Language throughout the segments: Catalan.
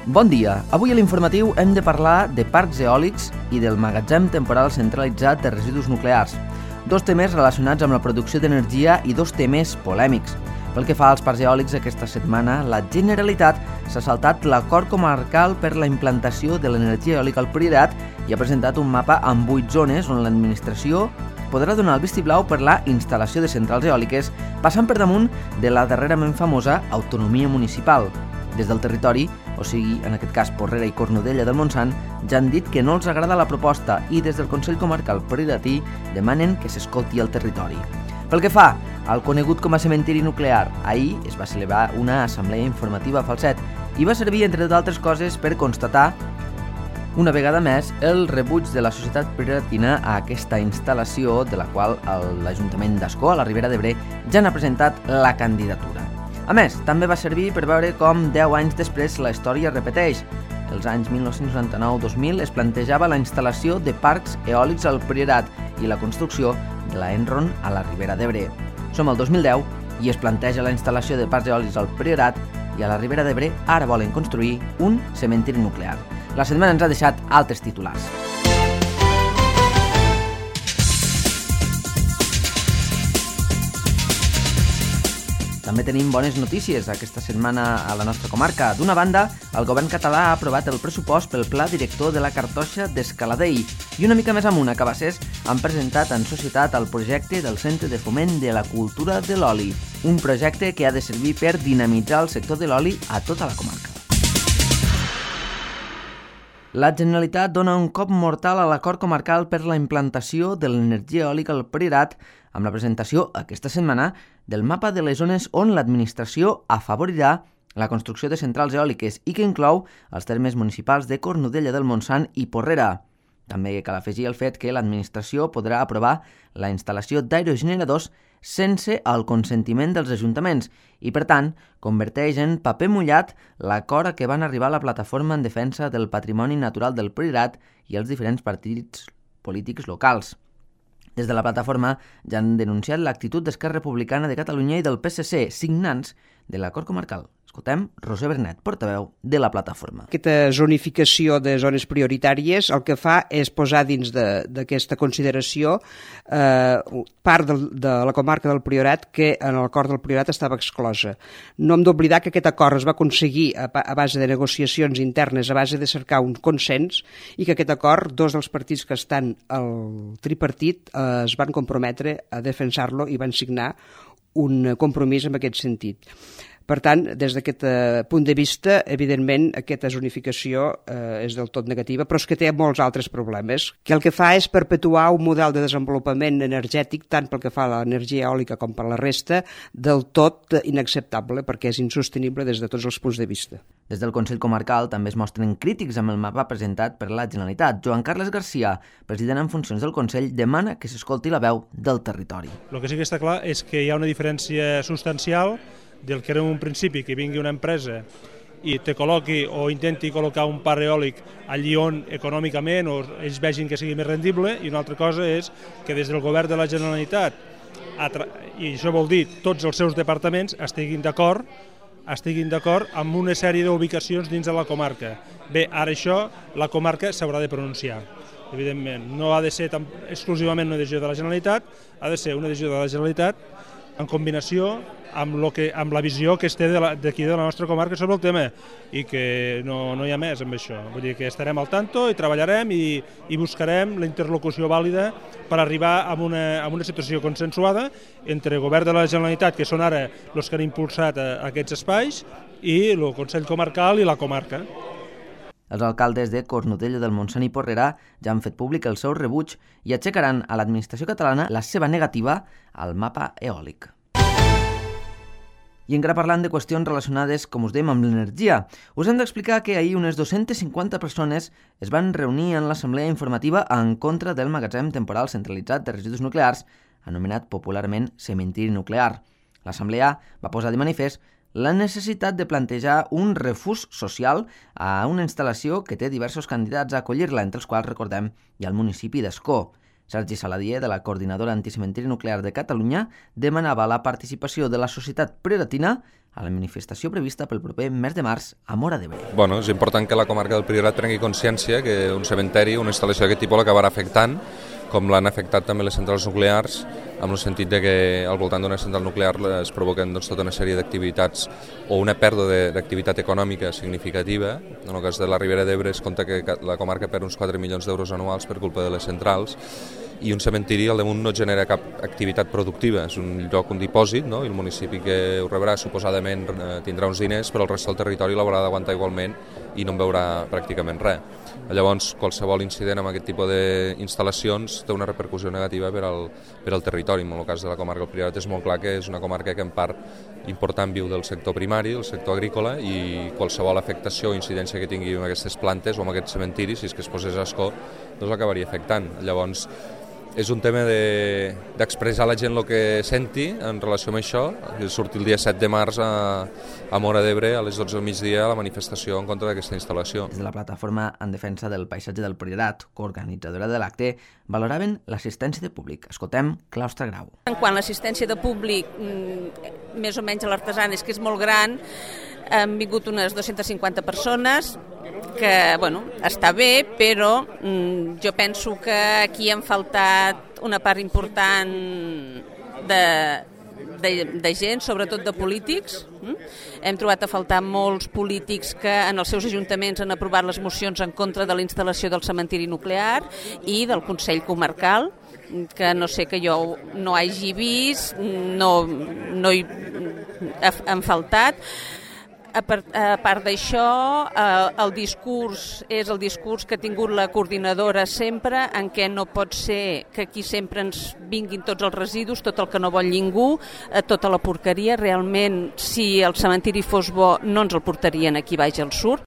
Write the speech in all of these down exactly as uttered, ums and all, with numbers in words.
Bon dia. Avui a l'informatiu hem de parlar de parcs eòlics i del magatzem temporal centralitzat de residus nuclears. Dos temes relacionats amb la producció d'energia i dos temes polèmics. Pel que fa als parcs eòlics, aquesta setmana la Generalitat s'ha saltat l'acord comarcal per la implantació de l'energia eòlica al Priorat i ha presentat un mapa amb vuit zones on l'administració podrà donar el vistiplau per la instal·lació de centrals eòliques, passant per damunt de la darrerament famosa autonomia municipal. Des del territori, o sigui, en aquest cas Porrera i Cornudella del Montsant, ja han dit que no els agrada la proposta i des del Consell Comarcal Prioratí demanen que s'escolti el territori. Pel que fa al conegut com a cementiri nuclear, ahir es va celebrar una assemblea informativa a Falset i va servir, entre d'altres coses, per constatar una vegada més el rebuig de la societat prioratina a aquesta instal·lació, de la qual l'Ajuntament d'Ascó, a la Ribera d'Ebre, ja n'ha presentat la candidatura. A més, també va servir per veure com deu anys després la història repeteix. Els anys mil nou-cents noranta-nou dos mil es plantejava la instal·lació de parcs eòlics al Priorat i la construcció de la Enron a la Ribera d'Ebre. Som al dos mil deu i es planteja la instal·lació de parcs eòlics al Priorat i a la Ribera d'Ebre ara volen construir un cementiri nuclear. La setmana ens ha deixat altres titulars. També tenim bones notícies aquesta setmana a la nostra comarca. D'una banda, el govern català ha aprovat el pressupost pel Pla Director de la Cartoixa d'Escaladei i una mica més amunt a Cabassers han presentat en societat el projecte del Centre de Foment de la Cultura de l'Oli, un projecte que ha de servir per dinamitzar el sector de l'oli a tota la comarca. La Generalitat dona un cop mortal a l'acord comarcal per la implantació de l'energia eòlica al Priorat amb la presentació aquesta setmana del mapa de les zones on l'administració afavorirà la construcció de centrals eòliques i que inclou els termes municipals de Cornudella del Montsant i Porrera. També cal afegir el fet que l'administració podrà aprovar la instal·lació d'aerogeneradors sense el consentiment dels ajuntaments i, per tant, converteix en paper mullat l'acord a què van arribar la Plataforma en Defensa del Patrimoni Natural del Priorat i els diferents partits polítics locals. Des de la plataforma ja han denunciat l'actitud d'Esquerra Republicana de Catalunya i del P S C, signants de l'acord comarcal. Escoltem Roser Bernet, portaveu de la plataforma. Aquesta zonificació de zones prioritàries el que fa és posar dins d'aquesta consideració eh, part de, de la comarca del Priorat que en l'acord del Priorat estava exclosa. No hem d'oblidar que aquest acord es va aconseguir a, a base de negociacions internes, a base de cercar un consens i que aquest acord, dos dels partits que estan al tripartit eh, es van comprometre a defensar-lo i van signar un compromís en aquest sentit. Per tant, des d'aquest punt de vista, evidentment, aquesta zonificació eh, és del tot negativa, però és que té molts altres problemes, que el que fa és perpetuar un model de desenvolupament energètic, tant pel que fa a l'energia eòlica com per la resta, del tot inacceptable, perquè és insostenible des de tots els punts de vista. Des del Consell Comarcal també es mostren crítics amb el mapa presentat per la Generalitat. Joan Carles Garcia, president en funcions del Consell, demana que s'escolti la veu del territori. El que sí que està clar és que hi ha una diferència substancial del que era un principi que vingui una empresa i te col·loqui o intenti col·locar un parc eòlic allí on econòmicament o ells vegin que sigui més rendible, i una altra cosa és que des del govern de la Generalitat, i això vol dir tots els seus departaments, estiguin d'acord estiguin d'acord amb una sèrie d'ubicacions dins de la comarca. Bé, ara això la comarca s'haurà de pronunciar. Evidentment, no ha de ser tan exclusivament una decisió de la Generalitat, ha de ser una decisió de la Generalitat en combinació amb, lo que, amb la visió que es té d'aquí de, de la nostra comarca sobre el tema i que no, no hi ha més amb això. Vull dir que estarem al tanto i treballarem i, i buscarem la interlocució vàlida per arribar a una, a una situació consensuada entre el govern de la Generalitat, que són ara els que han impulsat a, a aquests espais, i el Consell Comarcal i la comarca. Els alcaldes de Cornudella del Montsant i Porrera ja han fet públic el seu rebuig i aixecaran a l'administració catalana la seva negativa al mapa eòlic. I encara parlant de qüestions relacionades, com us dèiem, amb l'energia, us hem d'explicar que ahir unes dues-centes cinquanta persones es van reunir en l'assemblea informativa en contra del magatzem temporal centralitzat de residus nuclears, anomenat popularment cementiri nuclear. L'assemblea va posar de manifest la necessitat de plantejar un refús social a una instal·lació que té diversos candidats a acollir-la, entre els quals, recordem, hi ha el municipi d'Ascó. Sergi Saladier, de la Coordinadora Anticementiri Nuclear de Catalunya, demanava la participació de la societat prioratina a la manifestació prevista pel proper mes de març a Móra d'Ebre. Bueno, és important que la comarca del Priorat prengui consciència que un cementeri, una instal·lació d'aquest tipus l'acabarà afectant, com l'han afectat també les centrals nuclears, amb el sentit de que al voltant d'una central nuclear es provoquen doncs, tota una sèrie d'activitats o una pèrdua d'activitat econòmica significativa. En el cas de la Ribera d'Ebre es compta que la comarca perd uns quatre milions d'euros anuals per culpa de les centrals, i un cementiri al damunt no genera cap activitat productiva, és un lloc, un dipòsit, no? I el municipi que ho rebrà suposadament tindrà uns diners, però el rest del territori l'haurà d'aguantar igualment i no en veurà pràcticament res. Llavors, qualsevol incident amb aquest tipus d'instal·lacions té una repercussió negativa per al, per al territori. En el cas de la comarca del Priorat és molt clar que és una comarca que en part important viu del sector primari, del sector agrícola, i qualsevol afectació o incidència que tingui amb aquestes plantes o amb aquest cementiri, si és que es posés a escó, doncs l'acabaria afectant. Llavors, és un tema d'expressar a la gent el que senti en relació amb això. Surti el dia set de març a, a Móra d'Ebre a les dotze del migdia a la manifestació en contra d'aquesta instal·lació. Des de la plataforma en defensa del paisatge del Priorat, coorganitzadora de l'acte, valoraven l'assistència de públic. Escoltem Claustre Grau. En quant a l'assistència de públic, més o menys a l'Artesana, és que és molt gran, han vingut unes dues-centes cinquanta persones, que, bueno, està bé, però mm, jo penso que aquí han faltat una part important de, de, de gent, sobretot de polítics. Mm? Hem trobat a faltar molts polítics que en els seus ajuntaments han aprovat les mocions en contra de la instal·lació del cementiri nuclear i del Consell Comarcal, que no sé que jo no hagi vist, no, no hi han faltat. A part, a part d'això, eh, el discurs és el discurs que ha tingut la coordinadora sempre, en què no pot ser que aquí sempre ens vinguin tots els residus, tot el que no vol ningú, eh, tota la porqueria. Realment, si el cementiri fos bo, no ens el portarien aquí baix al sud.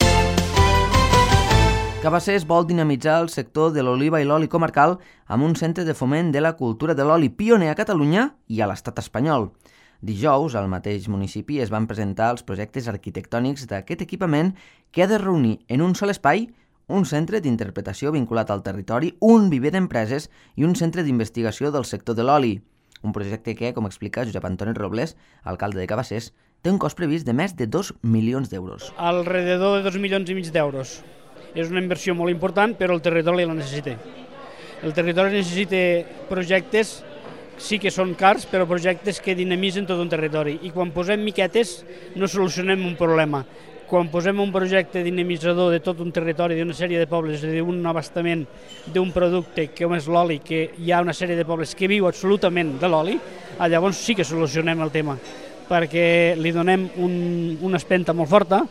Cabassers vol dinamitzar el sector de l'oliva i l'oli comarcal amb un centre de foment de la cultura de l'oli pioner a Catalunya i a l'estat espanyol. Dijous, al mateix municipi, es van presentar els projectes arquitectònics d'aquest equipament que ha de reunir en un sol espai un centre d'interpretació vinculat al territori, un viver d'empreses i un centre d'investigació del sector de l'oli. Un projecte que, com explica Josep Antoni Robles, alcalde de Cabassers, té un cost previst de més de dos milions d'euros. Alrededor de dos milions i mig d'euros. És una inversió molt important, però el territori la necessita. El territori necessita projectes, sí que són cars, però projectes que dinamitzen tot un territori. I quan posem miquetes no solucionem un problema. Quan posem un projecte dinamitzador de tot un territori, d'una sèrie de pobles, és a dir, un abastament d'un producte com és l'oli, que hi ha una sèrie de pobles que viu absolutament de l'oli, llavors sí que solucionem el tema, perquè li donem un, una espenta molt forta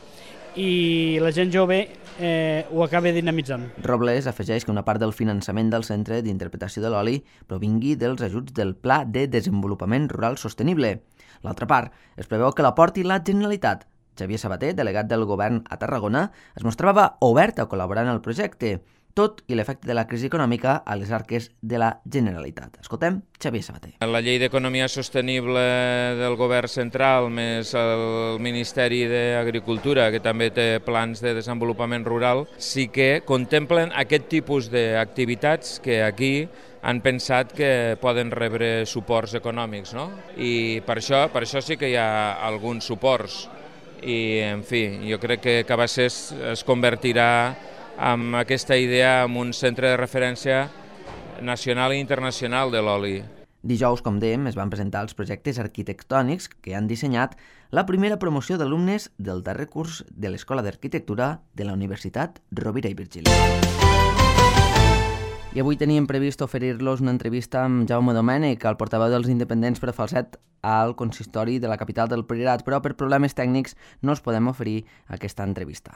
i la gent jove eh, ho acaba dinamitzant. Robles afegeix que una part del finançament del Centre d'Interpretació de l'Oli provingui dels ajuts del Pla de Desenvolupament Rural Sostenible. L'altra part es preveu que l'aporti la Generalitat. Xavier Sabater, delegat del govern a Tarragona, es mostrava obert a col·laborar en el projecte, tot i l'efecte de la crisi econòmica a les arques de la Generalitat. Escoltem Xavier Sabater. La llei d'economia sostenible del govern central més el Ministeri d'Agricultura, que també té plans de desenvolupament rural, sí que contemplen aquest tipus d'activitats que aquí han pensat que poden rebre suports econòmics, no? I per això, per això sí que hi ha alguns suports. I, en fi, jo crec que Cabassers es convertirà amb aquesta idea en un centre de referència nacional i internacional de l'oli. Dijous, com dèiem, es van presentar els projectes arquitectònics que han dissenyat la primera promoció d'alumnes del darrer curs de l'Escola d'Arquitectura de la Universitat Rovira i Virgili. I avui teníem previst oferir-los una entrevista amb Jaume Domènech, el portaveu dels independents per a Falset al consistori de la capital del Priorat, però per problemes tècnics no us podem oferir aquesta entrevista.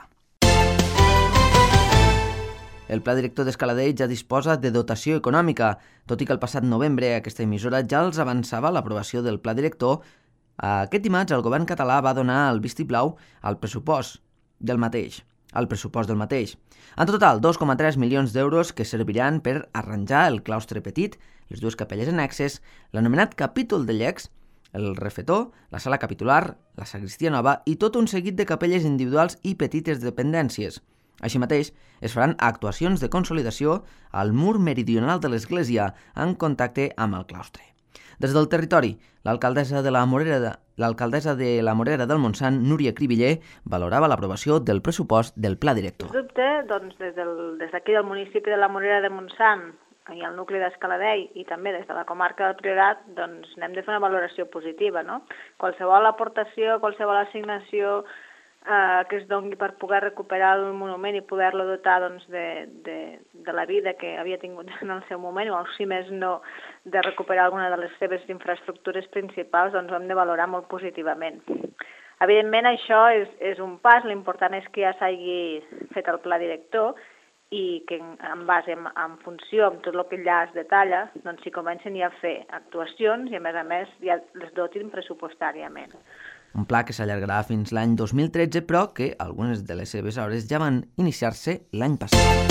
El pla director d'Escaladell ja disposa de dotació econòmica, tot i que el passat novembre aquesta emissora ja els avançava l'aprovació del pla director. Aquest dimarts el govern català va donar el vistiplau al pressupost del mateix. al pressupost del mateix. En total, dos coma tres milions d'euros que serviran per arranjar el claustre petit, les dues capelles annexes, l'anomenat capítol de llecs, el refetor, la sala capitular, la sagristia nova i tot un seguit de capelles individuals i petites dependències. Així mateix, es faran actuacions de consolidació al mur meridional de l'església en contacte amb el claustre. Des del territori, l'alcaldessa de la Morera de, l'alcaldessa de la Morera del Montsant, Núria Cribiller, valorava l'aprovació del pressupost del pla director. Sens dubte, doncs, des del, des d'aquí del municipi de la Morera de Montsant i el nucli d'Escaladell i també des de la comarca del Priorat, doncs n'hem de fer una valoració positiva, no? Qualsevol aportació, qualsevol assignació eh, que es doni per poder recuperar el monument i poder-lo dotar doncs, de, de, de la vida que havia tingut en el seu moment, o si més no, de recuperar alguna de les seves infraestructures principals, doncs ho hem de valorar molt positivament. Evidentment, això és, és un pas, l'important és que ja s'hagi fet el pla director i que en base, en, en funció amb tot el que allà es detalla, doncs s'hi comencen ja a fer actuacions i a més a més ja les dotin pressupostàriament. Un pla que s'allargarà fins l'any dos mil tretze, però que algunes de les seves obres ja van iniciar-se l'any passat.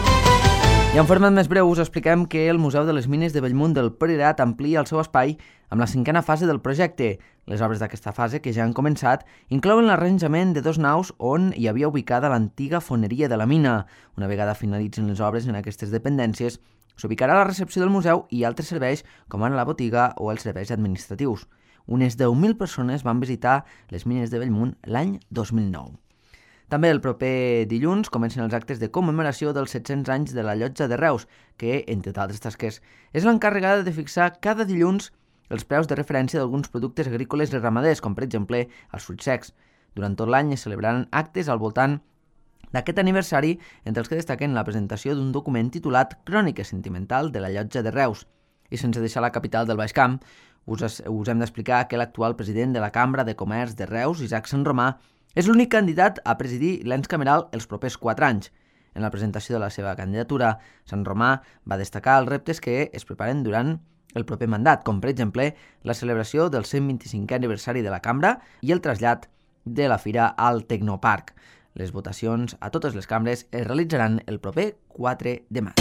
I en format més breu us expliquem que el Museu de les Mines de Bellmunt del Priorat amplia el seu espai amb la cinquena fase del projecte. Les obres d'aquesta fase, que ja han començat, inclouen l'arranjament de dos naus on hi havia ubicada l'antiga foneria de la mina. Una vegada finalitzin les obres en aquestes dependències, s'ubicarà la recepció del museu i altres serveis com ara la botiga o els serveis administratius. Unes deu mil persones van visitar les mines de Bellmunt l'any dos mil nou. També el proper dilluns comencen els actes de commemoració dels set-cents anys de la Llotja de Reus, que, entre altres tasques, és l'encarregada de fixar cada dilluns els preus de referència d'alguns productes agrícoles i ramaders, com per exemple els fruits secs. Durant tot l'any es celebraran actes al voltant d'aquest aniversari, entre els que destaquen la presentació d'un document titulat Crònica sentimental de la Llotja de Reus. I sense deixar la capital del Baix Camp, us, us hem d'explicar que l'actual president de la Cambra de Comerç de Reus, Isaac Sant Romà, és l'únic candidat a presidir l'ens cameral els propers quatre anys. En la presentació de la seva candidatura, Sant Romà va destacar els reptes que es preparen durant el proper mandat, com per exemple la celebració del cent vint-i-cinquè aniversari de la Cambra i el trasllat de la fira al Tecnoparc. Les votacions a totes les cambres es realitzaran el proper quatre de maig.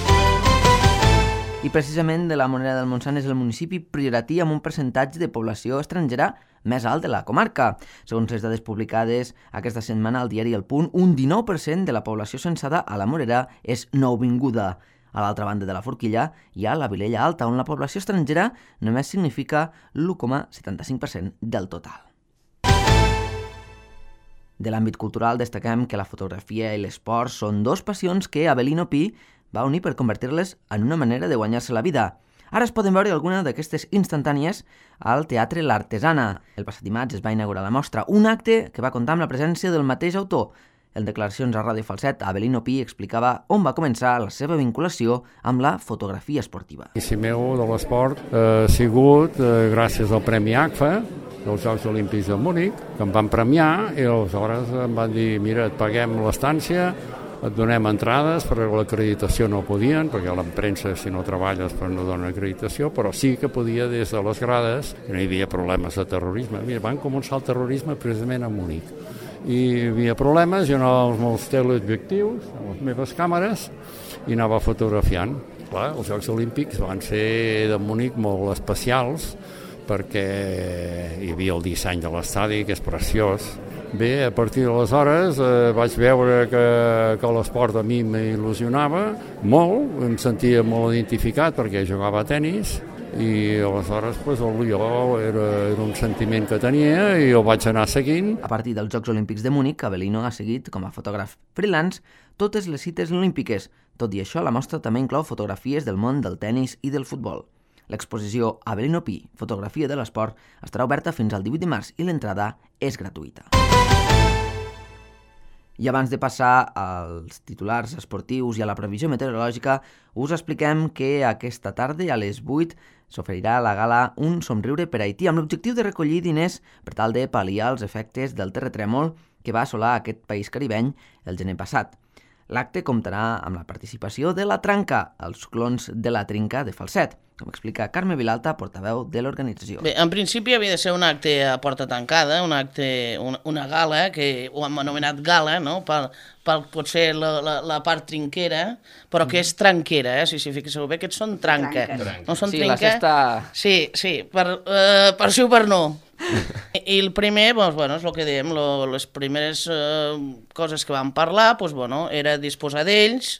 I precisament de la Morera del Montsant és el municipi prioratí amb un percentatge de població estrangera més alt de la comarca. Segons les dades publicades aquesta setmana al diari El Punt, un dinou per cent de la població censada a la Morera és nouvinguda. A l'altra banda de la forquilla hi ha la Vilella Alta, on la població estrangera només significa l'u coma setanta-cinc per cent del total. De l'àmbit cultural destaquem que la fotografia i l'esport són dos passions que Avelino Pi va unir per convertir-les en una manera de guanyar-se la vida. Ara es poden veure alguna d'aquestes instantànies al Teatre L'Artesana. El passat dimarts es va inaugurar la mostra, un acte que va comptar amb la presència del mateix autor. En declaracions a Ràdio Falset, Avelino Pi explicava on va començar la seva vinculació amb la fotografia esportiva. L'inici meu de l'esport ha sigut eh, gràcies al Premi A C F A, dels Jocs Olímpics de Múnich, que em van premiar i aleshores em van dir, mira, et paguem l'estància, et donem entrades, perquè l'acreditació no podien, perquè a la premsa, si no treballes, però no donen acreditació, però sí que podia des de les grades, no hi havia problemes de terrorisme. Mira, van començar el terrorisme precisament a Múnich. I hi havia problemes, jo anava als meus teleobjectius, a les meves càmeres, i anava fotografiant. Clar, els Jocs Olímpics van ser de Múnich molt especials, perquè hi havia el disseny de l'estadi, que és preciós. Bé, a partir d'aleshores eh, vaig veure que, que l'esport a mi m'il·lusionava molt, em sentia molt identificat perquè jugava a tenis i aleshores pues, el Lió era, era un sentiment que tenia i el vaig anar seguint. A partir dels Jocs Olímpics de Múnich, Avelino ha seguit com a fotògraf freelance totes les cites olímpiques. Tot i això, la mostra també inclou fotografies del món del tennis i del futbol. L'exposició Avelino Pi, fotografia de l'esport, estarà oberta fins al divuit de març i l'entrada és gratuïta. I abans de passar als titulars esportius i a la previsió meteorològica, us expliquem que aquesta tarda a les vuit s'oferirà a la gala Un somriure per Haití amb l'objectiu de recollir diners per tal de pal·liar els efectes del terratrèmol que va assolar aquest país caribeny el gener passat. L'acte comptarà amb la participació de La Tranca, els clons de La Trinca de Falset, com explica Carme Vilalta, portaveu de l'organització. Bé, en principi havia de ser un acte a porta tancada, un acte, una, una gala, que ho hem anomenat gala, no?, per, per potser la, la, la part trinquera, però que és tranquera, eh? Si s'hi fixeu bé, aquests són tranca. Tranca. No són sí, trinca. La cesta... Sí, sí, per, uh, per sí o per no. I el primer, doncs, bueno, és el que dèiem, lo, les primeres eh, coses que vam parlar, doncs, bueno, era disposar d'ells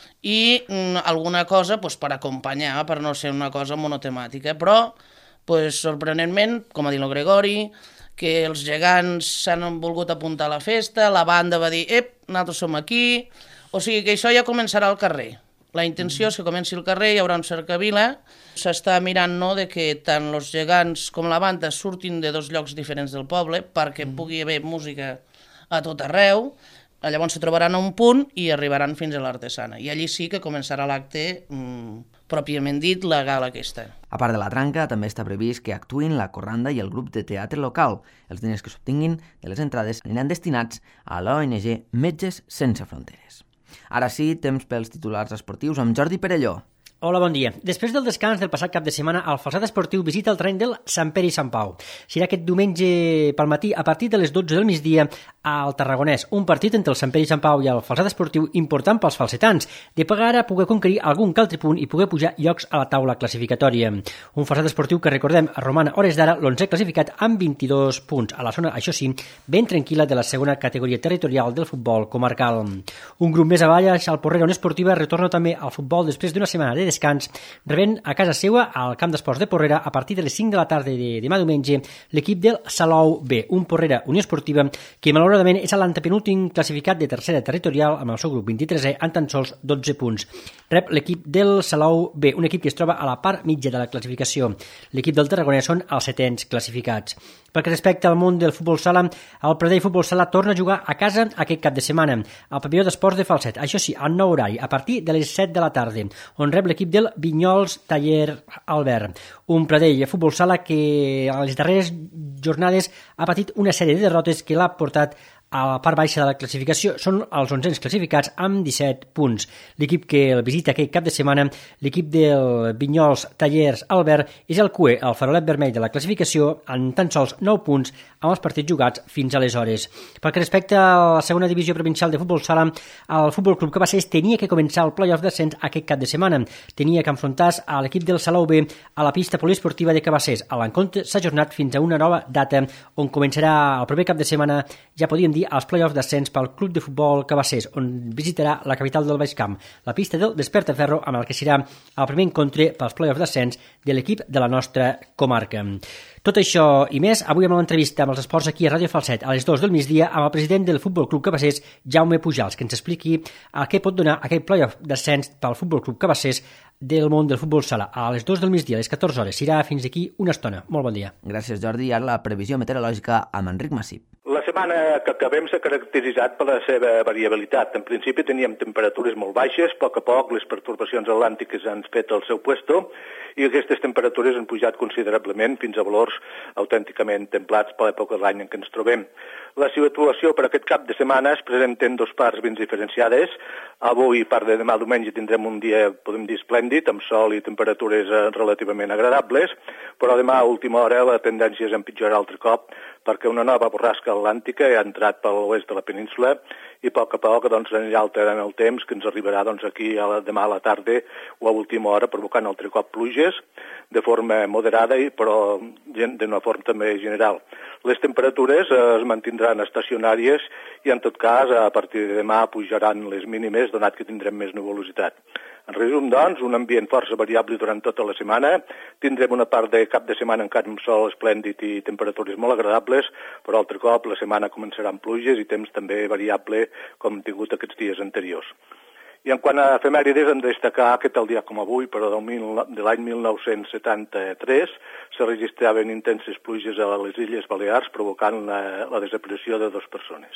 i mm, alguna cosa doncs, per acompanyar, per no ser una cosa monotemàtica. Però, doncs, sorprenentment, com ha dit el Gregori, que els gegants s'han volgut apuntar a la festa, la banda va dir, ep, nosaltres som aquí, o sigui que això ja començarà al carrer. La intenció és que comenci al carrer, hi haurà un cercavila, s'està mirant no, de que tant els gegants com la banda surtin de dos llocs diferents del poble perquè mm. pugui haver música a tot arreu, llavors se trobaran a un punt i arribaran fins a l'Artesana. I allí sí que començarà l'acte mmm, pròpiament dit, la gala aquesta. A part de la tranca, també està previst que actuïn la corranda i el grup de teatre local. Els diners que s'obtinguin de les entrades aniran destinats a l'O N G Metges Sense Fronteres. Ara sí, temps pels titulars esportius amb Jordi Perelló. Hola, bon dia. Després del descans del passat cap de setmana, el Falset Esportiu visita el terreny del Sant Pere i Sant Pau. Serà aquest diumenge pel matí a partir de les dotze del migdia al Tarragonès. Un partit entre el Sant Pere i Sant Pau i el Falset Esportiu important pels falsetans, de pagar a poder conquerir algun que altre punt i poder pujar llocs a la taula classificatòria. Un Falset Esportiu que, recordem, roman a hores d'ara l'onzè classificat amb vint-i-dos punts, a la zona, això sí, ben tranquil·la de la segona categoria territorial del futbol comarcal. Un grup més avall, el Porrera Unió Esportiva retorna també al futbol després d'una setmana de descans, rebent a casa seva al camp d'esports de Porrera a partir de les cinc de la tarda de demà diumenge l'equip del Salou B, un Porrera Unió Esportiva que malauradament és l'antepenúltim classificat de tercera territorial amb el seu grup vint-i-tresè amb tan sols dotze punts. Rep l'equip del Salou B, un equip que es troba a la part mitja de la classificació. L'equip del Tarragonès són els setens classificats. Pel que respecta al món del futbol sala, el Pradell Futbol Sala torna a jugar a casa aquest cap de setmana, al pavelló d'esports de Falset, això sí, al nou horari, a partir de les set de la tarda, on rep l'equip del Vinyols Taller Albert. Un Pradell Futbol Sala que a les darreres jornades ha patit una sèrie de derrotes que l'ha portat a la part baixa de la classificació. Són els onzens classificats amb disset punts. L'equip que el visita aquest cap de setmana, l'equip del Vinyols Tallers Albert, és el Q E, el farolet vermell de la classificació, amb tan sols nou punts amb els partits jugats fins aleshores. Pel que respecta a la segona divisió provincial de futbol sala, el Futbol Club Cabassers tenia que començar el play-off d'ascens aquest cap de setmana. Tenia que enfrontar-se a l'equip del Salou B a la pista poliesportiva de Cabassers. L'encontre s'ha ajornat fins a una nova data on començarà el proper cap de setmana, ja podíem dir, als play-offs d'ascens pel Club de Futbol Cabassers, on visitarà la capital del Baix Camp, la pista del Despertaferro, amb el que serà el primer encontre pels play-offs d'ascens de l'equip de la nostra comarca. Tot això i més, avui amb l'entrevista amb els esports aquí a Ràdio Falset a les dues del migdia amb el president del Futbol Club Cabassers, Jaume Pujals, que ens expliqui el que pot donar aquest play-off d'ascens pel Futbol Club Cabassers del món del futbol sala a les dues del migdia, a les catorze hores. Serà fins aquí una estona. Molt bon dia. Gràcies, Jordi. Ara la previsió meteorològica amb Enric Massip. La setmana que acabem s'ha caracteritzat per la seva variabilitat. En principi teníem temperatures molt baixes, a poc a poc les pertorbacions atlàntiques han fet el seu puesto i aquestes temperatures han pujat considerablement fins a valors autènticament templats per l'època de l'any en què ens trobem. La situació per aquest cap de setmana es presenta en dos parts ben diferenciades. Avui, part de demà diumenge, tindrem un dia, podem dir, esplèndid, amb sol i temperatures relativament agradables, però demà a última hora la tendència és empitjorar altre cop perquè una nova borrasca atlàntica ha entrat per l'oest de la península i a poc a poc doncs, anirà alterant el temps que ens arribarà doncs, aquí a la, demà a la tarda o a última hora, provocant altre cop pluges de forma moderada i però d'una forma també general. Les temperatures eh, es mantindran estacionàries i en tot cas a partir de demà pujaran les mínimes donat que tindrem més nuvolositat. En resum, doncs, un ambient força variable durant tota la setmana. Tindrem una part de cap de setmana encara amb sol esplèndid i temperatures molt agradables, però altre cop la setmana començarà amb pluges i temps també variable com hem tingut aquests dies anteriors. I en quant a efemèrides, hem de destacar que tal dia com avui, però del mil, de l'any mil nou-cents setanta-tres, se registraven intenses pluges a les Illes Balears, provocant la, la desaparició de dues persones.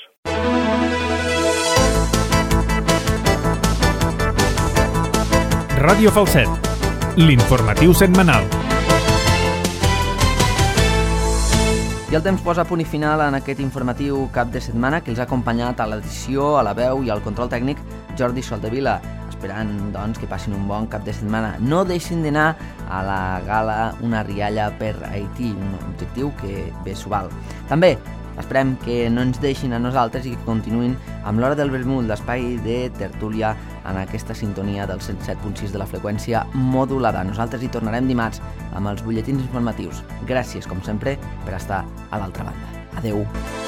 Ràdio Falset, l'informatiu setmanal. I el temps posa punt i final en aquest informatiu cap de setmana que els ha acompanyat a l'edició, a la veu i al control tècnic Jordi Soldevila, esperant doncs, que passin un bon cap de setmana. No deixin d'anar a la gala Una rialla per Haití, un objectiu que bé s'ho val. També Esperem que no ens deixin a nosaltres i que continuïn amb l'Hora del Vermut, l'espai de tertúlia en aquesta sintonia del cent set punt sis de la freqüència modulada. Nosaltres hi tornarem dimarts amb els butlletins informatius. Gràcies, com sempre, per estar a l'altra banda. Adeu.